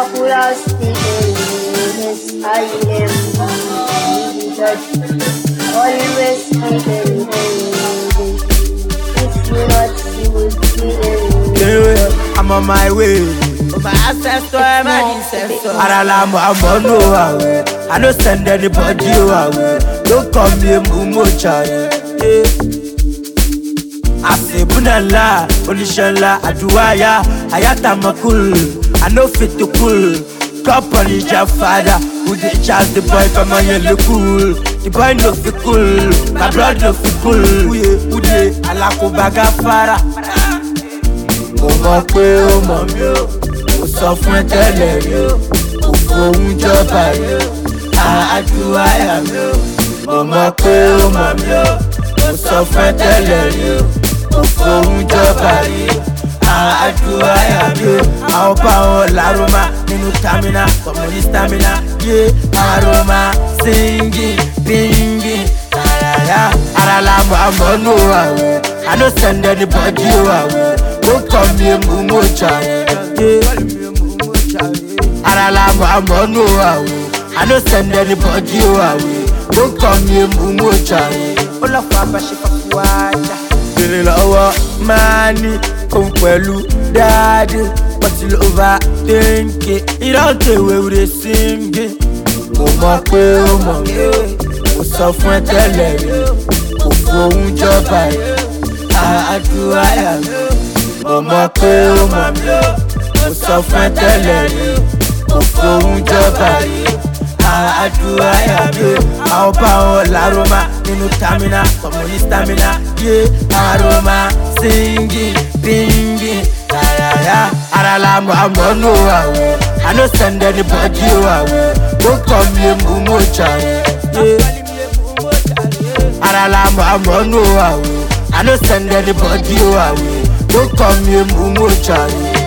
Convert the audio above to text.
could have stayed. Yes, I am. Always staying. If you not, you will be. I'm on my way. My ancestor, my ancestor. I'm on no way. I don't send anybody away. Don't call me a mumocha. I say bunala, onishala, aduaya, ayata makul. I know fit to cool. Cup on his father, who they charge the boy for my yellow cool. The boy no fi cool, my blood no fi cool. Who they alako baga fara. Mo mọ̀ pé ó mọ̀ mí o, mo sọ fún ẹ tẹ́lẹ̀ rí o, kò fohùn jọba rí o, àdúrà yà mí o. Mo mọ̀ pé ó mọ̀ mí o, mo sọ fún ẹ tẹ́lẹ̀ rí o, kò fohùn jọba rí o, àdúrà yà mí o. Àwọn bá wọn lárúmá nínú tamina, kọ̀mọ̀ní stamina, yé aroma, singing, binging, ara la mọ̀ àmọ́ nù àwẹ̀, I no send anybody away. Don't call me a mumocha. Aralamo, I'm on no way. I don't send anybody away. Don't call me a mumocha. All of our ship of water. Feel lower, money, come well, daddy. But you overthink it. It don't take away with the singing. Mama, mama, what's up when tell you? Who jọba àdúrà yà mí o. Mo mọ̀ pé ó mọ̀ mí o, mo sọ fún ẹ tẹ́lẹ̀ rí o. Kò fohùn jọba àdúrà yà mí o. Àwọn bá wọn lárúmá nínú tamina, kọ̀mọ̀ní stamina, yé aroma, singing, binging, ara la mọ̀ àmọ́ nù àwẹ̀. I no send anybody away. Don't call me a mumocha. I'm on no way. I don't send anybody away. Don't call me a mumocha.